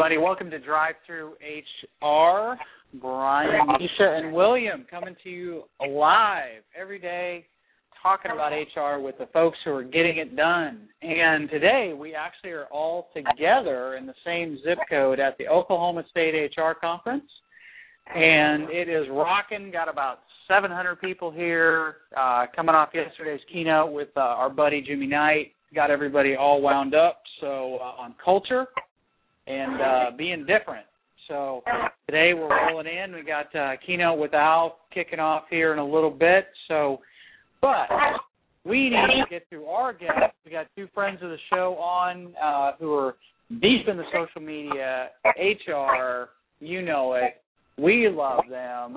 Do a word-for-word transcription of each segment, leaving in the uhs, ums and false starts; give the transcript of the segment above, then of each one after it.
everybody. Welcome to Drive Through H R. Brian, Misha, and William coming to you live every day talking about H R with the folks who are getting it done. And today we actually are all together in the same zip code at the Oklahoma State H R Conference. And it is rocking. Got about seven hundred people here uh, coming off yesterday's keynote with uh, our buddy Jimmy Knight. Got everybody all wound up so uh, on culture and uh, being different. So today we're rolling in. We got uh, keynote with Al kicking off here in a little bit. So, but we need to get through our guests. We got two friends of the show on uh, who are deep in the social media, H R, you know it. We love them.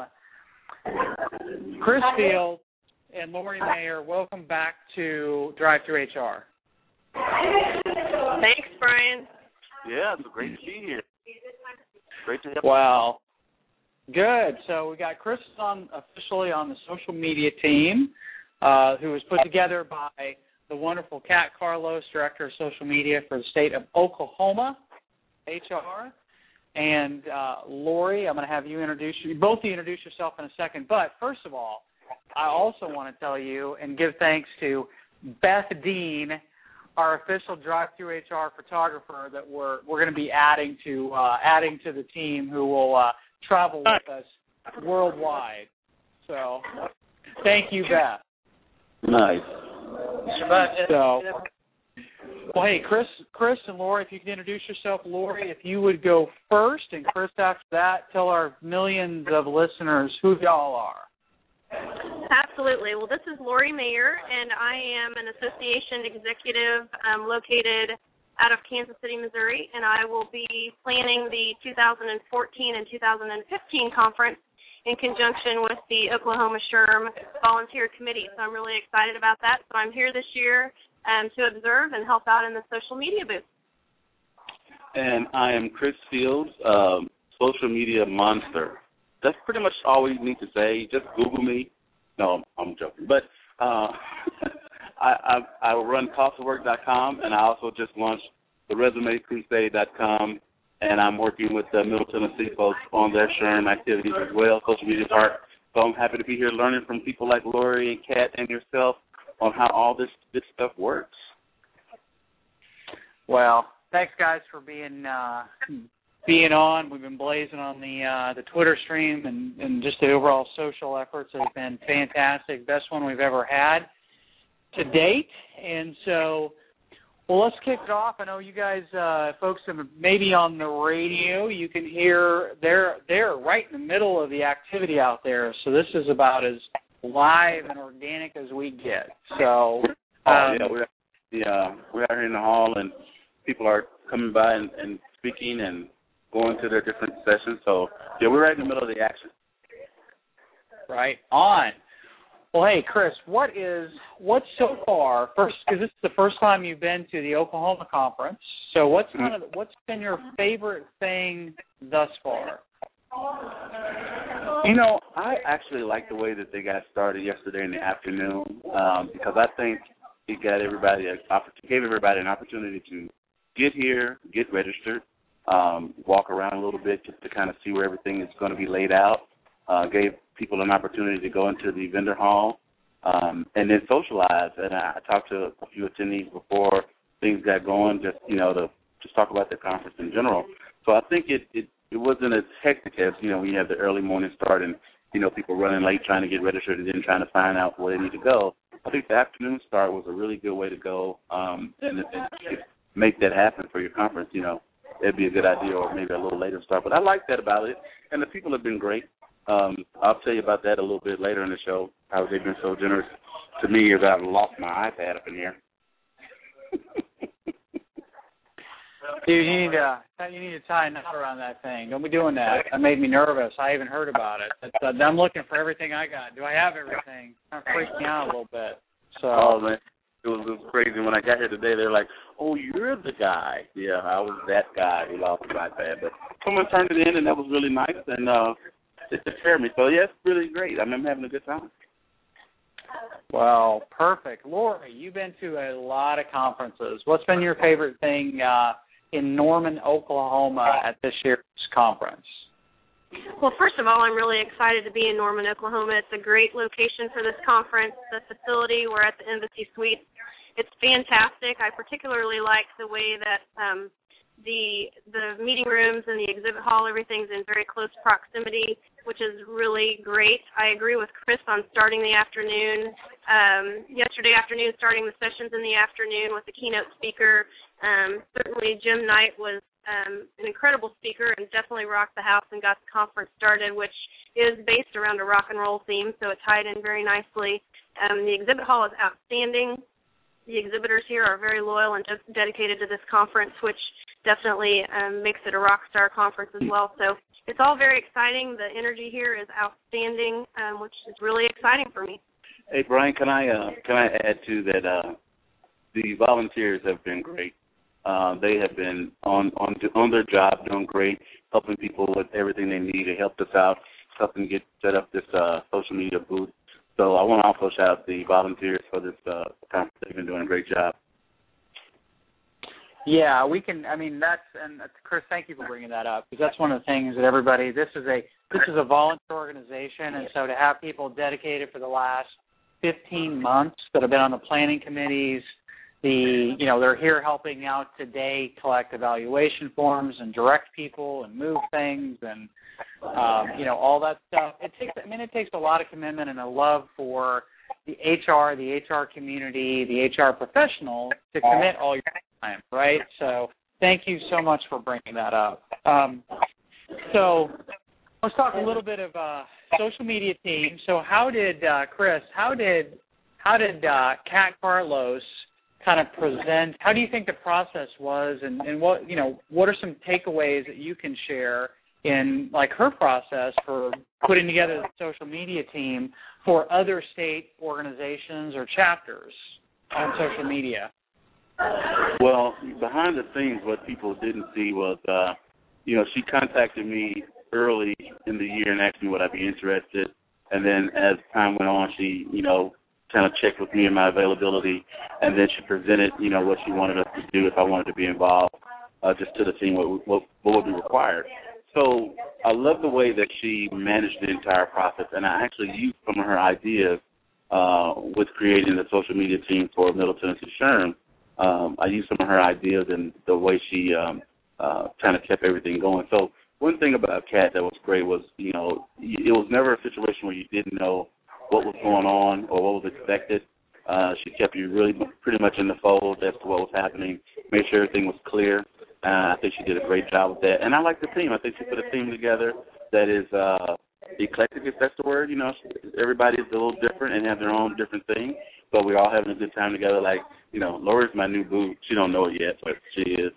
Chris Fields and Lori Mayer, welcome back to Drive Through H R. Thanks, Brian. Yeah, it's great to be here. Great to have Wow. Good. So we got Chris on officially on the social media team, uh, who was put together by the wonderful Kat Carlos, Director of Social Media for the state of Oklahoma, H R. And uh, Lori, I'm going to have you introduce you, both of you introduce yourself in a second. But first of all, I also want to tell you and give thanks to Beth Dean, our official Drive Through H R photographer that we're we're going to be adding to uh, adding to the team, who will uh, travel with us worldwide. So, thank you, Beth. Nice. So, well, hey, Chris, Chris and Lori, if you could introduce yourself, Lori, if you would go first, and Chris after that, tell our millions of listeners who y'all are. Absolutely. Well, this is Lori Mayer, and I am an association executive um, located out of Kansas City, Missouri, and I will be planning the two thousand fourteen and two thousand fifteen conference in conjunction with the Oklahoma S H R M Volunteer Committee. So I'm really excited about that. So I'm here this year um, to observe and help out in the social media booth. And I am Chris Fields, um, social media monster. That's pretty much all we need to say. Just Google me. No, I'm joking. But uh, I, I, I run cost of work dot com, and I also just launched the resume crusade dot com, and I'm working with the Middle Tennessee folks on their S H R M activities as well, social media part. So I'm happy to be here learning from people like Lori and Kat and yourself on how all this, this stuff works. Well, thanks, guys, for being uh, being on. We've been blazing on the uh, the Twitter stream, and, and just the overall social efforts have been fantastic. Best one we've ever had to date. And so, well, let's kick it off. I know you guys, uh, folks, are maybe on the radio. You can hear they're they're right in the middle of the activity out there. So this is about as live and organic as we get. So, oh, um, yeah, we're yeah we're out here in the hall, and people are coming by and, and speaking and going to their different sessions. So, yeah, we're right in the middle of the action. Right on. Well, hey, Chris, what is, what's so far, first, because this is the first time you've been to the Oklahoma conference, so what's kind of, what's been your favorite thing thus far? You know, I actually like the way that they got started yesterday in the afternoon, um, because I think it got everybody, a, gave everybody an opportunity to get here, get registered, Um, walk around a little bit just to kind of see where everything is going to be laid out. Uh, gave people an opportunity to go into the vendor hall um, and then socialize. And I, I talked to a few attendees before things got going, just you know, to just talk about the conference in general. So I think it, it, it wasn't as hectic as, you know, when you have the early morning start and, you know, people running late trying to get registered and then trying to find out where they need to go. I think the afternoon start was a really good way to go um, and, and make that happen for your conference, you know. It'd be a good idea, or maybe a little later start. But I like that about it, and the people have been great. Um, I'll tell you about that a little bit later in the show, how they've been so generous to me as I've lost my iPad up in here. Dude, you need to you need to tie a knot around that thing. Don't be doing that. That made me nervous. I even heard about it. It's, uh, I'm looking for everything I got. Do I have everything? Kind of freaked me out a little bit. So. Oh man, it was, it was crazy when I got here today. They're like, "Oh, you're the guy." Yeah, I was that guy who lost his iPad, but someone turned it in, and that was really nice, and uh, it took care of me. So yeah, it's really great. I mean, I'm having a good time. Well, perfect. Lori, you've been to a lot of conferences. What's been your favorite thing uh, in Norman, Oklahoma at this year's conference? Well, first of all, I'm really excited to be in Norman, Oklahoma. It's a great location for this conference. The facility, we're at the Embassy Suites. It's fantastic. I particularly like the way that um, the the meeting rooms and the exhibit hall, everything's in very close proximity, which is really great. I agree with Chris on starting the afternoon. Um, yesterday afternoon, starting the sessions in the afternoon with the keynote speaker. Um, certainly, Jim Knight was um, an incredible speaker and definitely rocked the house and got the conference started, which is based around a rock and roll theme, so it tied in very nicely. Um, the exhibit hall is outstanding. The exhibitors here are very loyal and just dedicated to this conference, which definitely um, makes it a rock star conference as well. So it's all very exciting. The energy here is outstanding, um, which is really exciting for me. Hey, Brian, can I uh, can I add to that? Uh, the volunteers have been great. Uh, they have been on, on on their job, doing great, helping people with everything they need. They helped us out, helping get set up this uh, social media booth. So I want to also shout out the volunteers for this uh, conference. They've been doing a great job. Yeah, we can. I mean, that's and that's, Chris, thank you for bringing that up, because that's one of the things that everybody. This is a this is a volunteer organization, and so to have people dedicated for the last fifteen months that have been on the planning committees. The, you know, they're here helping out today, collect evaluation forms and direct people and move things and, um, you know, all that stuff. It takes, I mean, it takes a lot of commitment and a love for the H R, the H R community, the H R professional to commit all your time, right? So thank you so much for bringing that up. Um, so let's talk a little bit of uh, social media team. So how did, uh, Chris, how did, how did uh, Kat Carlos kind of present, how do you think the process was, and, and what, you know, what are some takeaways that you can share in, like, her process for putting together the social media team for other state organizations or chapters on social media? Well, behind the scenes, what people didn't see was, uh, you know, she contacted me early in the year and asked me would I be interested, and then as time went on, she, you know, kind of checked with me and my availability, and then she presented, you know, what she wanted us to do if I wanted to be involved, uh, just to the team, what, what, what would be required. So I love the way that she managed the entire process, and I actually used some of her ideas uh, with creating the social media team for Middle Tennessee SHRM. Um, I used some of her ideas and the way she um, uh, kind of kept everything going. So one thing about Kat that was great was, you know, it was never a situation where you didn't know what was going on or what was expected. Uh, she kept you really pretty much in the fold as to what was happening, made sure everything was clear. Uh, I think she did a great job with that. And I like the team. I think she put a team together that is uh, eclectic, if that's the word. You know, everybody is a little different and have their own different thing, but we're all having a good time together. Like, you know, Lori's my new boo. She don't know it yet, but she is.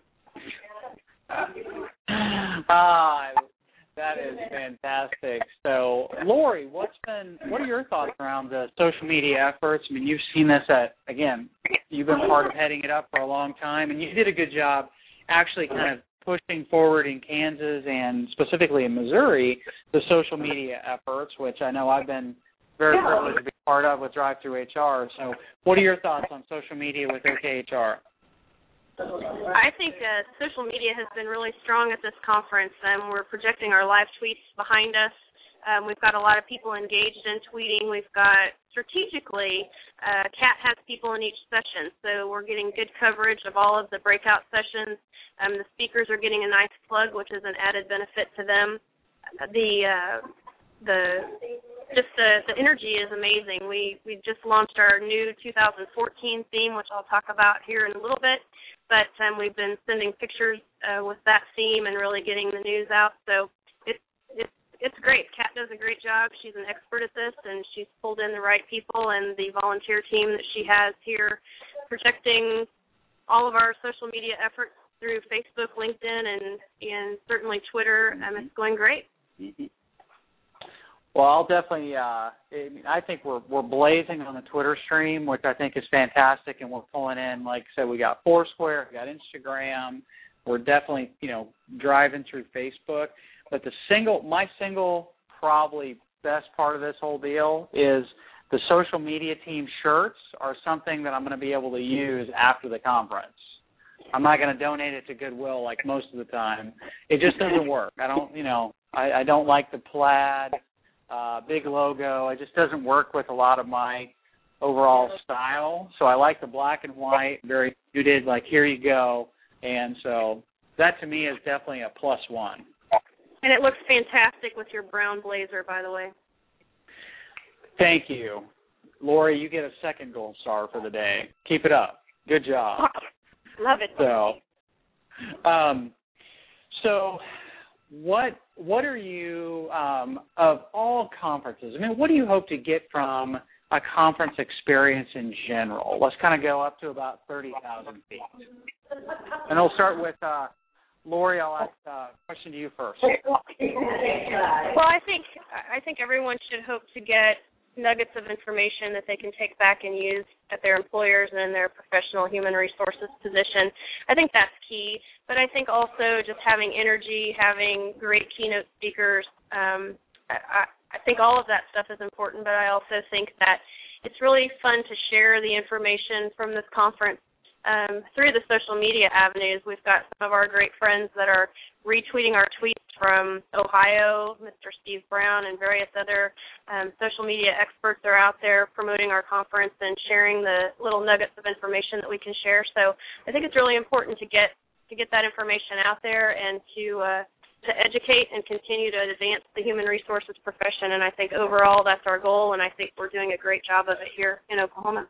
Ah, that is fantastic. So, Lori, what's been, what are your thoughts around the social media efforts? I mean, you've seen this at, again, you've been part of heading it up for a long time, and you did a good job actually kind of pushing forward in Kansas and specifically in Missouri the social media efforts, which I know I've been very privileged to be part of with Drive Through H R. So what are your thoughts on social media with O K H R? I think uh, social media has been really strong at this conference. Um, we're projecting our live tweets behind us. Um, we've got a lot of people engaged in tweeting. We've got, strategically, uh, Kat has people in each session, so we're getting good coverage of all of the breakout sessions. Um, the speakers are getting a nice plug, which is an added benefit to them. The uh, the just the, the energy is amazing. We we just launched our new two thousand fourteen theme, which I'll talk about here in a little bit. But um, we've been sending pictures uh, with that theme and really getting the news out. So it's it's it's great. Kat does a great job. She's an expert at this, and she's pulled in the right people and the volunteer team that she has here, protecting all of our social media efforts through Facebook, LinkedIn, and and certainly Twitter. Um, it's going great. Mm-hmm. Well, I'll definitely. Uh, I think we're we're blazing on the Twitter stream, which I think is fantastic, and we're pulling in. Like I said, we got Foursquare, we got Instagram. We're definitely, you know, driving through Facebook. But the single, my single, probably best part of this whole deal is the social media team shirts are something that I'm going to be able to use after the conference. I'm not going to donate it to Goodwill like most of the time. It just doesn't work. I don't, you know, I, I don't like the plaid, uh, big logo. It just doesn't work with a lot of my overall style. So I like the black and white, very muted, like here you go. And so that to me is definitely a plus one. And it looks fantastic with your brown blazer, by the way. Thank you. Lori, you get a second gold star for the day. Keep it up. Good job. Love it. So, um, so what what are you, um, of all conferences, I mean, what do you hope to get from a conference experience in general? Let's kind of go up to about thirty thousand feet. And we'll start with uh, Lori. I'll ask a question to you first. Well, I think I think everyone should hope to get nuggets of information that they can take back and use at their employers and in their professional human resources position. I think that's key. But I think also just having energy, having great keynote speakers, um, I, I think all of that stuff is important, but I also think that it's really fun to share the information from this conference um, through the social media avenues. We've got some of our great friends that are retweeting our tweets from Ohio. Mister Steve Brown and various other um, social media experts are out there promoting our conference and sharing the little nuggets of information that we can share. So I think it's really important to get to get that information out there and to uh, to educate and continue to advance the human resources profession. And I think overall that's our goal, and I think we're doing a great job of it here in Oklahoma.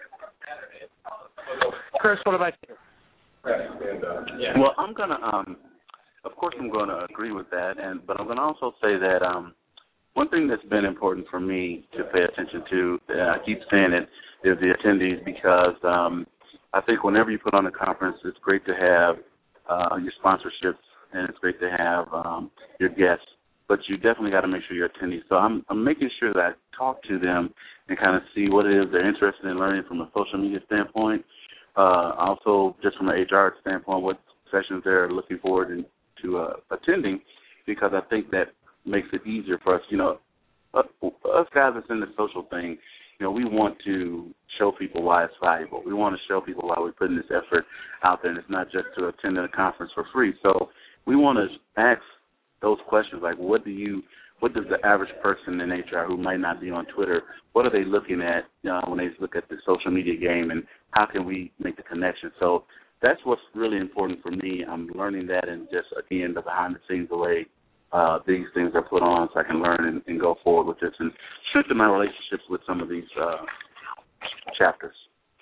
Chris, what about you? Well, I'm gonna, um, of course, I'm going to agree with that, and but I'm going to also say that um, one thing that's been important for me to pay attention to, and I keep saying it, is the attendees, because um, I think whenever you put on a conference, it's great to have uh, your sponsorships, and it's great to have um, your guests, but you definitely got to make sure you're attendees. So I'm, I'm making sure that I talk to them and kind of see what it is they're interested in learning from a social media standpoint. Uh, also, just from an H R standpoint, what sessions they're looking forward to uh, attending, because I think that makes it easier for us. You know, us, us guys that's in the social thing, you know, we want to show people why it's valuable. We want to show people why we're putting this effort out there, and it's not just to attend a conference for free. So we want to ask those questions, like what do you, what does the average person in H R who might not be on Twitter, what are they looking at uh, when they look at the social media game, and how can we make the connection? So that's what's really important for me. I'm learning that, and just, again, the behind-the-scenes way uh, these things are put on, so I can learn and, and go forward with this and strengthen my relationships with some of these uh, chapters.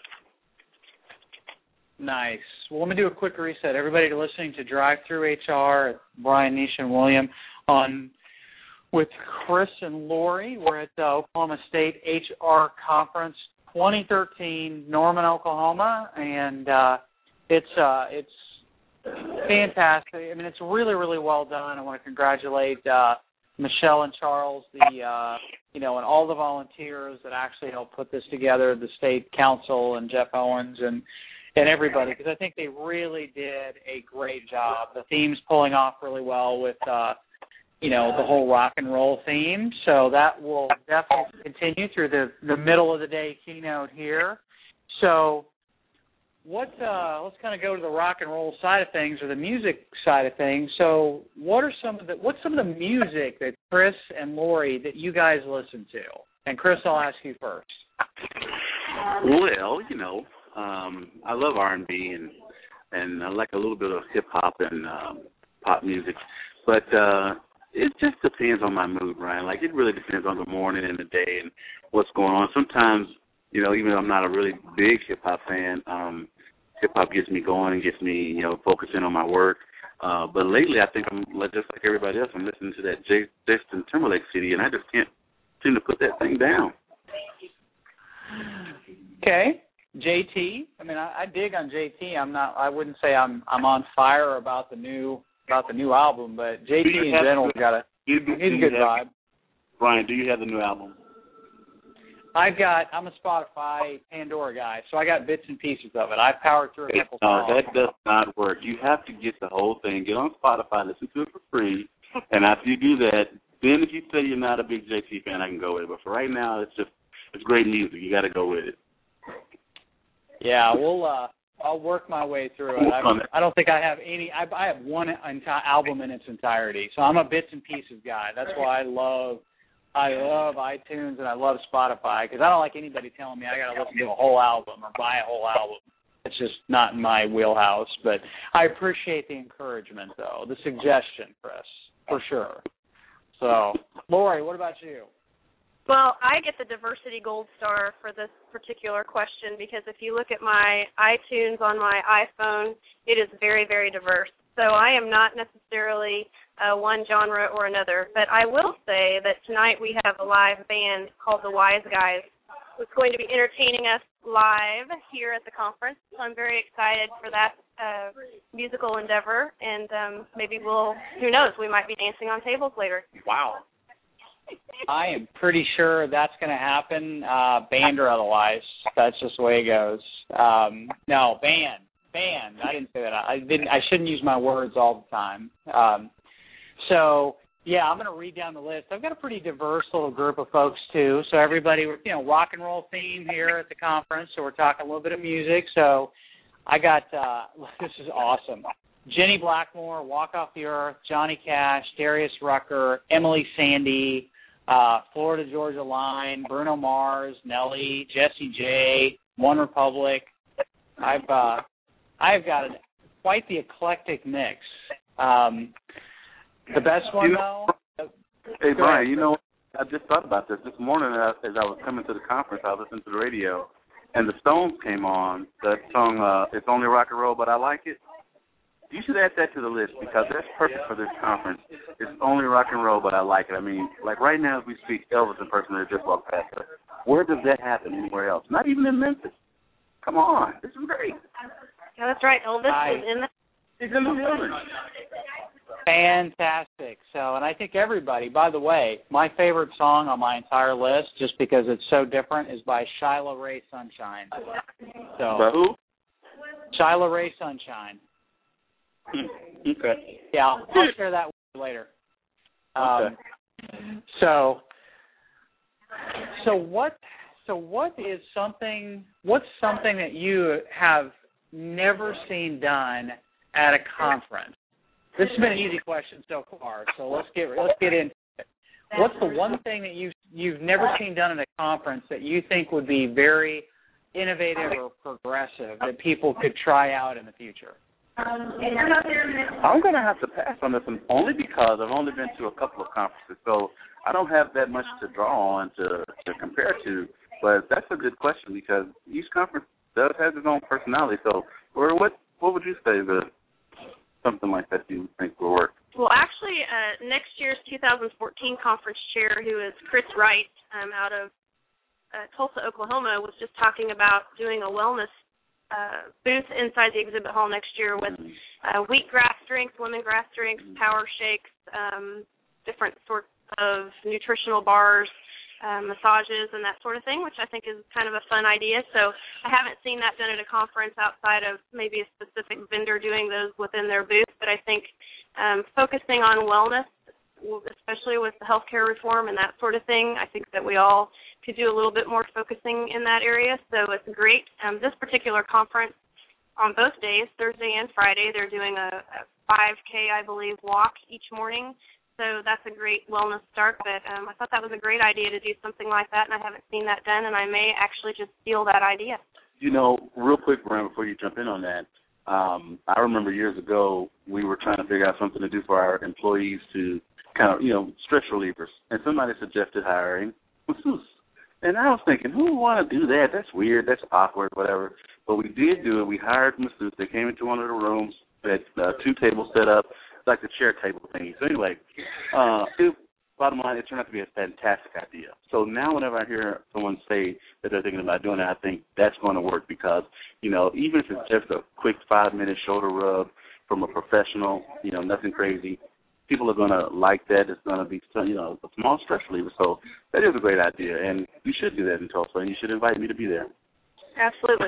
Nice. Well, let me do a quick reset. Everybody listening to Drive Through H R, Brian, Nisha, and William on with Chris and Lori. We're at the Oklahoma State H R Conference twenty thirteen, Norman, Oklahoma, and uh, it's uh, it's fantastic. I mean, it's really, really well done. I want to congratulate uh, Michelle and Charles, the uh, you know, and all the volunteers that actually helped put this together, the state council and Jeff Owens and and everybody, because I think they really did a great job. The theme's pulling off really well with, uh, you know, the whole rock and roll theme. So that will definitely continue through the, the middle of the day keynote here. So what? Uh, let's kind of go to the rock and roll side of things, or the music side of things. So what are some of the what's some of the music that Chris and Lori that you guys listen to? And Chris, I'll ask you first. Well, you know, um, I love R and B and and I like a little bit of hip hop and um, pop music, but uh, it just depends on my mood, Ryan. Like, it really depends on the morning and the day and what's going on. Sometimes, you know, even though I'm not a really big hip hop fan, um, hip hop gets me going and gets me, you know, focusing on my work. Uh, but lately, I think I'm just like everybody else. I'm listening to that J- Justin Timberlake C D, and I just can't seem to put that thing down. Okay, J T. I mean, I, I dig on J T. I'm not. I wouldn't say I'm. I'm on fire about the new about the new album, but J T in general's got a. You, do, he's a good have, vibe. Brian, do you have the new album? I've got. I'm a Spotify Pandora guy, so I got bits and pieces of it. I've powered through a couple No, songs. that does not work. You have to get the whole thing. Get on Spotify, listen to it for free, and after you do that, then if you say you're not a big J T fan, I can go with it. But for right now, it's just it's great music. You got to go with it. Yeah, we'll uh, I'll work my way through it. I, I don't think I have any. I, I have one enti- album in its entirety, so I'm a bits and pieces guy. That's why I love, I love iTunes and I love Spotify, because I don't like anybody telling me I got to listen to a whole album or buy a whole album. It's just not in my wheelhouse. But I appreciate the encouragement, though, the suggestion, Chris, for sure. So, Lori, what about you? Well, I get the diversity gold star for this particular question because if you look at my iTunes on my iPhone, it is very, very diverse. So I am not necessarily uh, one genre or another, but I will say that tonight we have a live band called the Wise Guys who's going to be entertaining us live here at the conference. So I'm very excited for that uh, musical endeavor, and um, maybe we'll, who knows, we might be dancing on tables later. Wow. I am pretty sure that's going to happen, uh, band or otherwise. That's just the way it goes. Um, no, band, band. I didn't say that. I didn't. I shouldn't use my words all the time. Um, so, yeah, I'm going to read down the list. I've got a pretty diverse little group of folks, too. So everybody, you know, rock and roll theme here at the conference. So we're talking a little bit of music. So I got, uh, this is awesome. Jenny Blackmore, Walk Off the Earth, Johnny Cash, Darius Rucker, Emily Sandy, Uh, Florida Georgia Line, Bruno Mars, Nelly, Jessie J, One Republic. I've uh, I've got a, quite the eclectic mix. Um, the best one, you though. Know, hey, Brian, you know, I just thought about this this morning as I was coming to the conference. I listened to the radio, and the Stones came on. That song, uh, "It's Only Rock and Roll, But I Like It." You should add that to the list because that's perfect for this conference. It's only rock and roll, but I like it. I mean, like right now as we speak, Elvis impersonator just walked past us. Where does that happen anywhere else? Not even in Memphis. Come on. This is great. Yeah, that's right. Elvis I, is in the... He's in the building. Fantastic. So, and I think everybody, by the way, my favorite song on my entire list, just because it's so different, is by Shyla Ray Sunshine. So, By who? Shyla Ray Sunshine. Okay. Yeah, I'll, I'll share that with you later. Um, okay. So, so what? So what is something? What's something that you have never seen done at a conference? This has been an easy question so far. So let's get let's get into it. What's the one thing that you've you've never seen done at a conference that you think would be very innovative or progressive that people could try out in the future? I'm going to have to pass on this one only because I've only been to a couple of conferences, so I don't have that much to draw on to, to compare to. But that's a good question because each conference does have its own personality. So, or what what would you say that something like that you think will work? Well, actually, uh, next year's two thousand fourteen conference chair, who is Chris Wright um, out of uh, Tulsa, Oklahoma, was just talking about doing a wellness Uh, booth inside the exhibit hall next year with uh, wheatgrass drinks, lemongrass drinks, power shakes, um, different sorts of nutritional bars, uh, massages, and that sort of thing, which I think is kind of a fun idea. So I haven't seen that done at a conference outside of maybe a specific vendor doing those within their booth, but I think um, focusing on wellness, especially with the healthcare reform and that sort of thing, I think that we all could do a little bit more focusing in that area. So it's great. Um, this particular conference on both days, Thursday and Friday, they're doing a, a five K, I believe, walk each morning. So that's a great wellness start. But um, I thought that was a great idea to do something like that, and I haven't seen that done, and I may actually just steal that idea. You know, real quick, Brian, before you jump in on that, um, I remember years ago we were trying to figure out something to do for our employees to kind of, you know, stress relievers. And somebody suggested hiring masseuse. And I was thinking, who would want to do that? That's weird. That's awkward, whatever. But we did do it. We hired masseuse. They came into one of the rooms. They had uh, two tables set up, like the chair table thingy. So anyway, uh, it, bottom line, it turned out to be a fantastic idea. So now whenever I hear someone say that they're thinking about doing that, I think that's going to work because, you know, even if it's just a quick five-minute shoulder rub from a professional, you know, nothing crazy, people are going to like that. It's going to be, you know, a small stress reliever. So that is a great idea, and you should do that in Tulsa, and you should invite me to be there. Absolutely.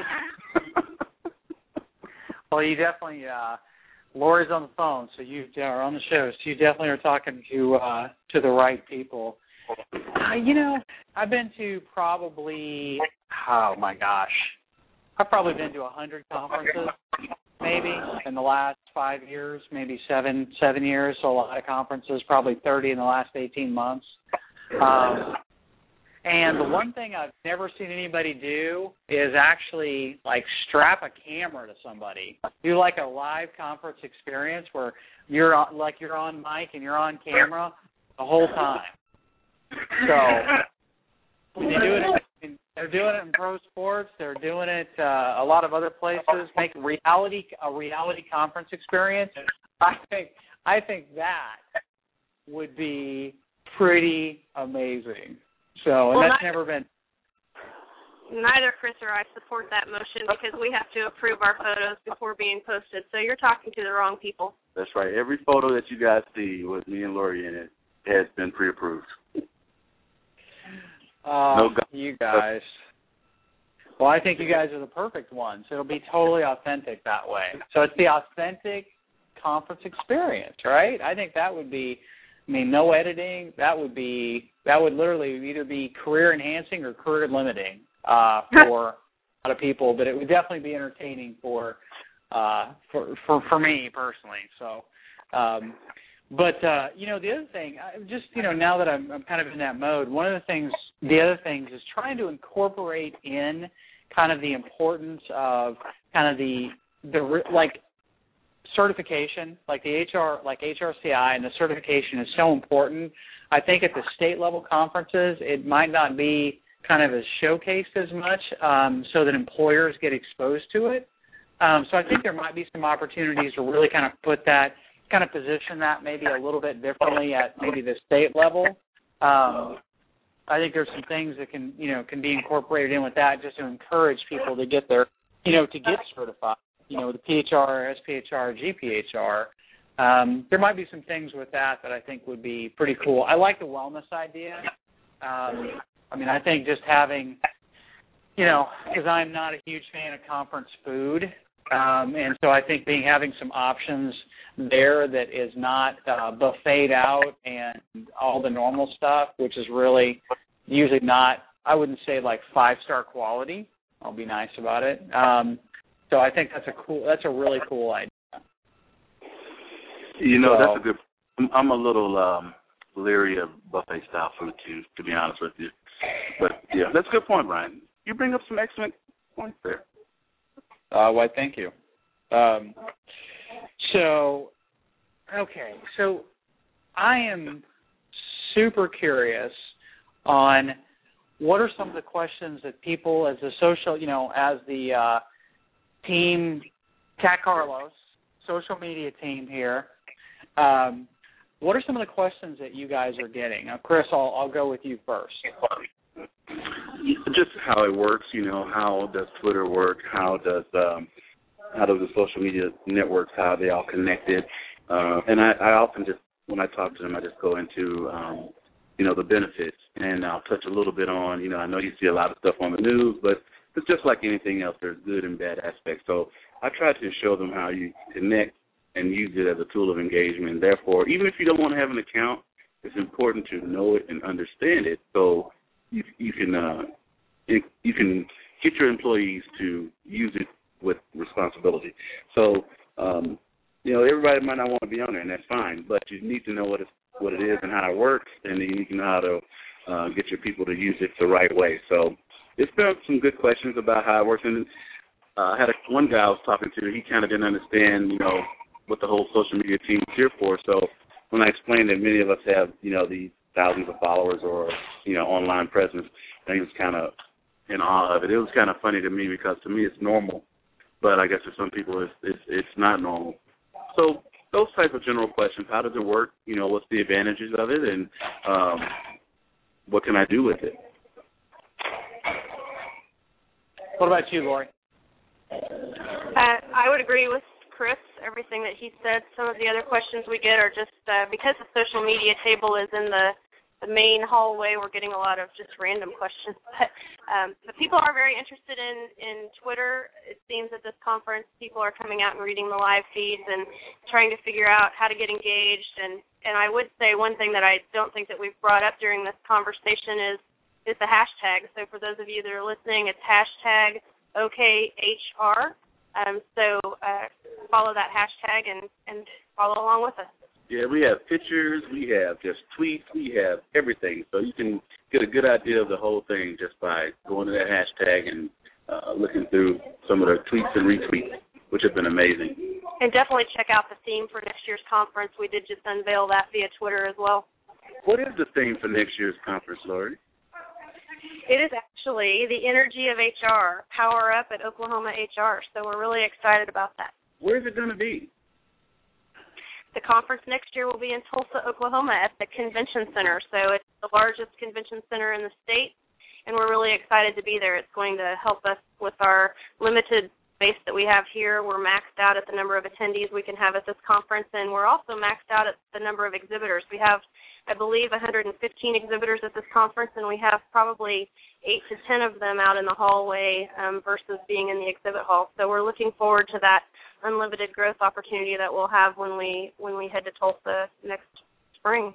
Well, you definitely, uh, Lori's on the phone, so you are on the show, so you definitely are talking to uh, to the right people. Uh, you know, I've been to probably, oh my gosh, I've probably been to a hundred conferences, maybe in the last five years, maybe seven seven years. So a lot of conferences, probably thirty in the last eighteen months. Um, and the one thing I've never seen anybody do is actually like strap a camera to somebody, do like a live conference experience where you're on, like you're on mic and you're on camera the whole time. So when they do it, in, they're doing it in pro sports. They're doing it uh, a lot of other places. Make reality a reality conference experience. I think I think that would be pretty amazing. So, and well, that's neither, never been. Neither Chris or I support that motion because we have to approve our photos before being posted. So you're talking to the wrong people. That's right. Every photo that you guys see with me and Lori in it has been pre-approved. Uh, no go- you guys. Well, I think you guys are the perfect ones. It'll be totally authentic that way. So it's the authentic conference experience, right? I think that would be, I mean, no editing. That would be, that would literally either be career enhancing or career limiting uh, for a lot of people, but it would definitely be entertaining for uh, for, for for me personally. So, um, but uh, you know, the other thing, I just you know, now that I'm, I'm kind of in that mode, one of the things, the other things is trying to incorporate in kind of the importance of kind of the the like. certification, like the H R, like H R C I, and the certification is so important. I think at the state level conferences, it might not be kind of as showcased as much, um, so that employers get exposed to it. Um, so I think there might be some opportunities to really kind of put that, kind of position that maybe a little bit differently at maybe the state level. Um, I think there's some things that can, you know, can be incorporated in with that just to encourage people to get their, you know, to get certified. You know, the P H R, S P H R, G P H R, um, there might be some things with that that I think would be pretty cool. I like the wellness idea. Um, I mean, I think just having, you know, because I'm not a huge fan of conference food, um, and so I think being having some options there that is not uh, buffeted out and all the normal stuff, which is really usually not, I wouldn't say like five-star quality. I'll be nice about it. Um, So I think that's a cool. That's a really cool idea. You know, so, that's a good. I'm, I'm a little um, leery of buffet style food too, to be honest with you. But yeah, that's a good point, Brian. You bring up some excellent points there. Uh, why? Thank you. Um, so, okay, so I am super curious on what are some of the questions that people, as the social, you know, as the uh, team, Cat Carlos, social media team here. Um, what are some of the questions that you guys are getting? Now, Chris, I'll, I'll go with you first. Just how it works, you know, how does Twitter work? How does um, how does the social media networks, how are they all connected? Uh, and I, I often just, when I talk to them, I just go into, um, you know, the benefits. And I'll touch a little bit on, you know, I know you see a lot of stuff on the news, but it's just like anything else. There's good and bad aspects. So I try to show them how you connect and use it as a tool of engagement. Therefore, even if you don't want to have an account, it's important to know it and understand it so you, you can uh, you can get your employees to use it with responsibility. So, um, you know, everybody might not want to be on there, and that's fine, but you need to know what, it's, what it is and how it works, and then you need to know how to uh, get your people to use it the right way. So it's been some good questions about how it works. And uh, I had a, one guy I was talking to, he kind of didn't understand, you know, what the whole social media team is here for. So when I explained that many of us have, you know, these thousands of followers or, you know, online presence, and he was kind of in awe of it. It was kind of funny to me because to me it's normal, but I guess for some people it's, it's, it's not normal. So those type of general questions, how does it work? You know, what's the advantages of it, and um, what can I do with it? What about you, Lori? Uh, I would agree with Chris, everything that he said. Some of the other questions we get are just uh, because the social media table is in the, the main hallway, we're getting a lot of just random questions. But, um, but people are very interested in, in Twitter. It seems at this conference people are coming out and reading the live feeds and trying to figure out how to get engaged. And, and I would say one thing that I don't think that we've brought up during this conversation is is the hashtag. So for those of you that are listening, it's hashtag O K H R. Um, so uh, follow that hashtag and, and follow along with us. Yeah, we have pictures, we have just tweets, we have everything. So you can get a good idea of the whole thing just by going to that hashtag and uh, looking through some of the tweets and retweets, which have been amazing. And definitely check out the theme for next year's conference. We did just unveil that via Twitter as well. What is the theme for next year's conference, Lori? It is actually the energy of H R, Power Up at Oklahoma H R. So we're really excited about that. Where is it going to be? The conference next year will be in Tulsa, Oklahoma at the Convention Center. So it's the largest convention center in the state, and we're really excited to be there. It's going to help us with our limited space that we have here. We're maxed out at the number of attendees we can have at this conference, and we're also maxed out at the number of exhibitors. We have, I believe, one hundred fifteen exhibitors at this conference, and we have probably eight to ten of them out in the hallway um, versus being in the exhibit hall. So we're looking forward to that unlimited growth opportunity that we'll have when we when we head to Tulsa next spring.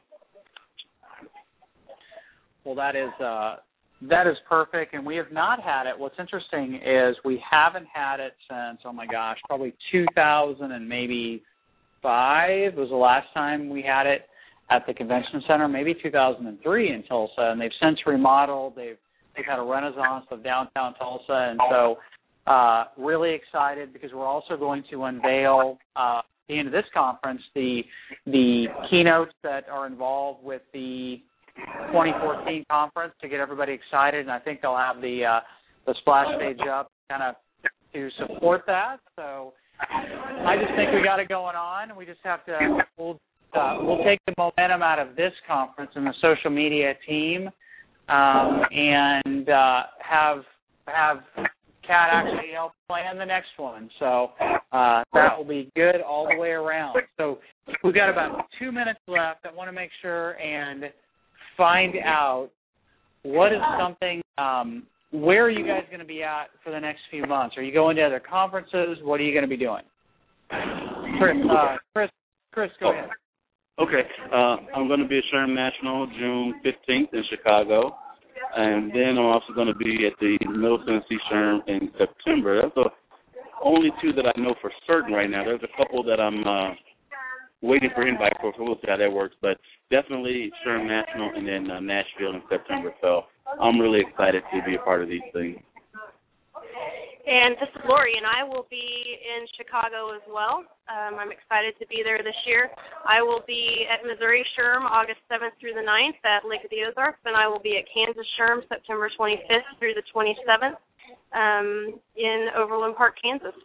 Well, that is uh, that is perfect, and we have not had it. What's interesting is we haven't had it since, oh my gosh, probably two thousand and maybe five was the last time we had it at the convention center, maybe two thousand three in Tulsa, and they've since remodeled. They've they've had a renaissance of downtown Tulsa, and so uh, really excited because we're also going to unveil uh, at the end of this conference the the keynotes that are involved with the twenty fourteen conference to get everybody excited, and I think they'll have the uh, the splash stage up kind of to support that. So I just think we got it going on, and we just have to we'll uh, we'll take the momentum out of this conference and the social media team, um, and uh, have have Kat actually help plan the next one. So uh, that will be good all the way around. So we've got about two minutes left. I want to make sure and find out what is something, um, where are you guys going to be at for the next few months? Are you going to other conferences? What are you going to be doing? Chris, uh, Chris, Chris, go ahead. Okay. Uh, I'm going to be at SHRM National June fifteenth in Chicago, and then I'm also going to be at the Middle Tennessee SHRM in September. That's the only two that I know for certain right now. There's a couple that I'm uh, waiting for invite for, so we'll see how that works. But definitely SHRM National and then uh, Nashville in September. So I'm really excited to be a part of these things. And this is Lori, and I will be in Chicago as well. Um, I'm excited to be there this year. I will be at Missouri SHRM August seventh through the ninth at Lake of the Ozarks, and I will be at Kansas SHRM September twenty-fifth through the twenty-seventh um, in Overland Park, Kansas.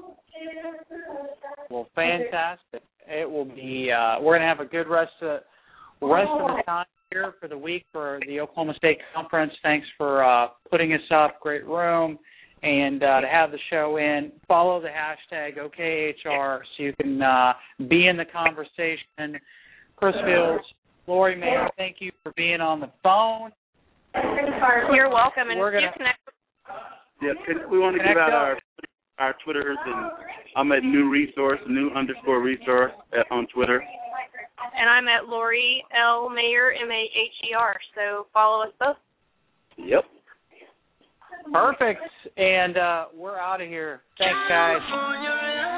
Well, fantastic. It will be, uh, we're going to have a good rest of, rest of the time here for the week for the Oklahoma State Conference. Thanks for uh, putting us up. Great room. And uh, to have the show in, follow the hashtag O K H R so you can uh, be in the conversation. Chris Fields, Lori Mayer, thank you for being on the phone. You're welcome. And we're gonna, connect. Yeah, we want to give out our our Twitters, and I'm at New Resource, New underscore Resource at, on Twitter. And I'm at Lori L. Mayer, M A H E R. So follow us both. Yep. Perfect. And uh, we're out of here. Thanks, guys.